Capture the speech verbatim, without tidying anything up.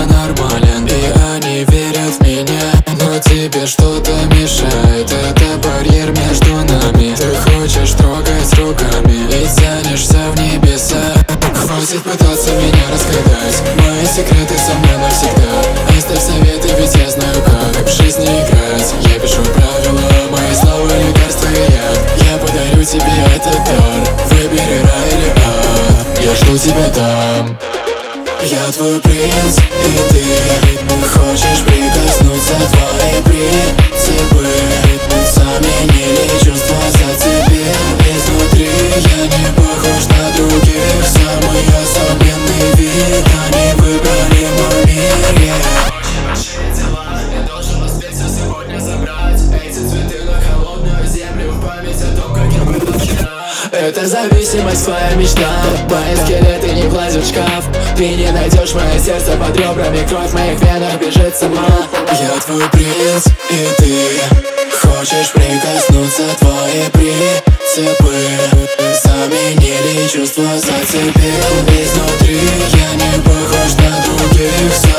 нормален, и они верят в меня. Но тебе что-то мешает, это барьер между нами. Ты хочешь трогать руками и тянешься в небеса. Хватит пытаться меня разгадать, мои секреты со мной навсегда. Оставь советы, ведь я знаю, как в жизни играть. Я пишу правила, мои слова лекарства и яд. Я подарю тебе этот дар, выбери рай или ад. Я жду тебя там. Я твой принц, и ты хочешь прикоснуться, твои принципы заменили чувства, зацепил изнутри. Я не похож на других, самый особенный вид. Они выбрали мой мир, yeah. Большие дела, я должен успеть все сегодня забрать. Эти цветы на холодную землю, в память о том, как я был вчера. Это зависимость, твоя мечта. Мои скелеты не влазят в шкаф. Ты не найдешь мое сердце под ребрами, кровь в моих венах бежит сама. Я твой принц, и ты хочешь прикоснуться, твои принципы заменили чувства, зацепил изнутри. Я не похож на других.